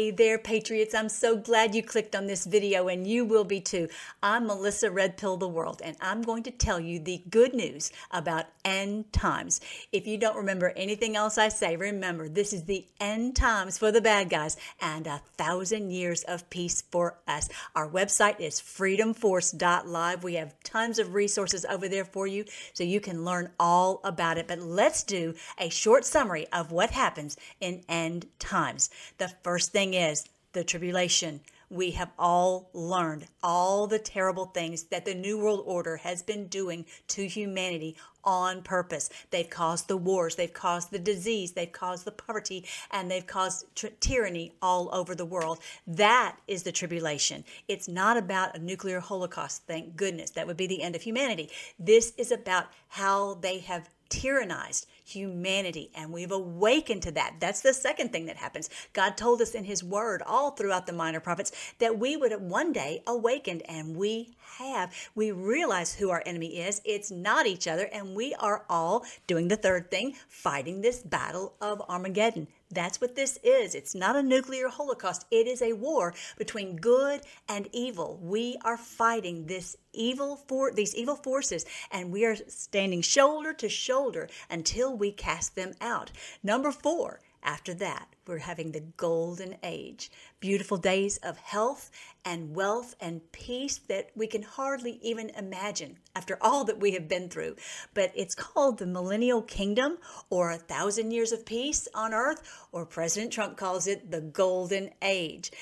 Hey there, Patriots. I'm so glad you clicked on this video, and you will be too. I'm Melissa Red Pill the World, and I'm going to tell you the good news about end times. If you don't remember anything else I say, remember this is the end times for the bad guys and 1,000 years of peace for us. Our website is freedomforce.live. We have tons of resources over there for you so you can learn all about it. But let's do a short summary of what happens in end times. The first thing is the tribulation. We have all learned all the terrible things that the New World Order has been doing to humanity on purpose. They've caused the wars, they've caused the disease, they've caused the poverty, and they've caused tyranny all over the world. That is the tribulation. It's not about a nuclear holocaust, thank goodness. That would be the end of humanity. This is about how they have tyrannized humanity, and we've awakened to that. That's the second thing that happens. God told us in his word all throughout the minor prophets that we would one day awaken, and we have. We realize who our enemy is. It's not each other, and we are all doing the third thing, fighting this battle of Armageddon. That's what this is. It's not a nuclear holocaust. It is a war between good and evil. We are fighting these evil forces, and we are standing shoulder to shoulder until we cast them out. Number 4, after that, we're having the golden age. Beautiful days of health and wealth and peace that we can hardly even imagine after all that we have been through. But it's called the millennial kingdom, or 1,000 years of peace on earth, or President Trump calls it the golden age.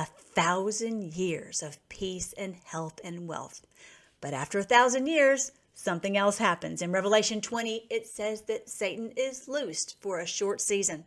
1,000 years of peace and health and wealth. But after 1,000 years, something else happens. In Revelation 20, it says that Satan is loosed for a short season.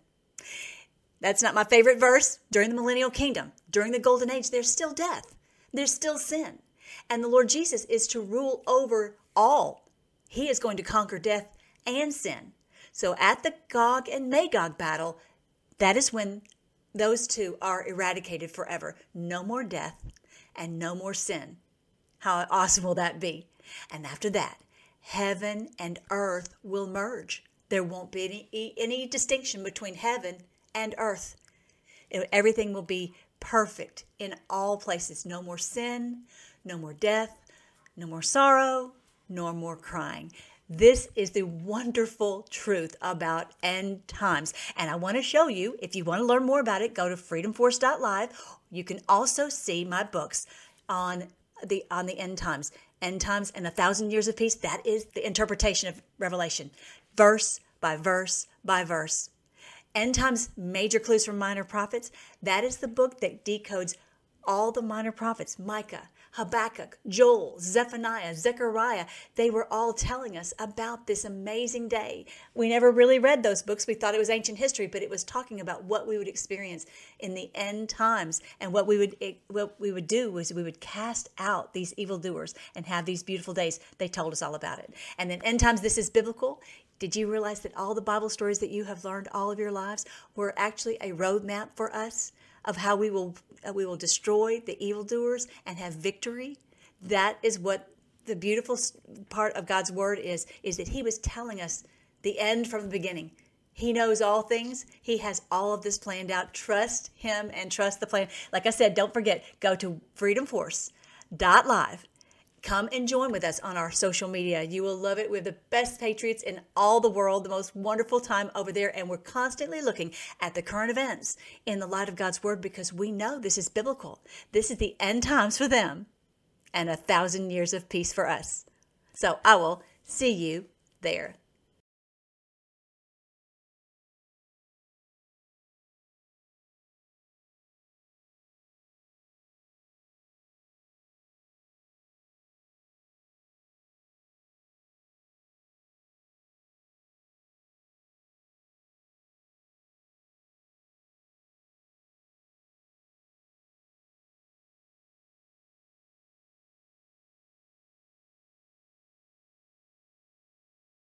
That's not my favorite verse. During the millennial kingdom, during the golden age, there's still death. There's still sin. And the Lord Jesus is to rule over all. He is going to conquer death and sin. So at the Gog and Magog battle, that is when those two are eradicated forever. No more death and no more sin. How awesome will that be? And after that, heaven and earth will merge. There won't be any distinction between heaven and earth. Everything will be perfect in all places. No more sin, no more death, no more sorrow, nor more crying. This is the wonderful truth about end times. And I want to show you, if you want to learn more about it, go to freedomforce.live. You can also see my books on the end times. End times and 1,000 years of peace. That is the interpretation of Revelation, verse by verse by verse. End times, major clues from minor prophets. That is the book that decodes all the minor prophets. Micah, Habakkuk, Joel, Zephaniah, Zechariah. They were all telling us about this amazing day. We never really read those books. We thought it was ancient history, but it was talking about what we would experience in the end times. And what we would do was we would cast out these evildoers and have these beautiful days. They told us all about it. And then end times, this is biblical. Did you realize that all the Bible stories that you have learned all of your lives were actually a roadmap for us of how we will destroy the evildoers and have victory? That is what the beautiful part of God's word is that he was telling us the end from the beginning. He knows all things. He has all of this planned out. Trust him and trust the plan. Like I said, don't forget, go to freedomforce.live. Come and join with us on our social media. You will love it. We're the best patriots in all the world, the most wonderful time over there. And we're constantly looking at the current events in the light of God's word because we know this is biblical. This is the end times for them and 1,000 years of peace for us. So I will see you there.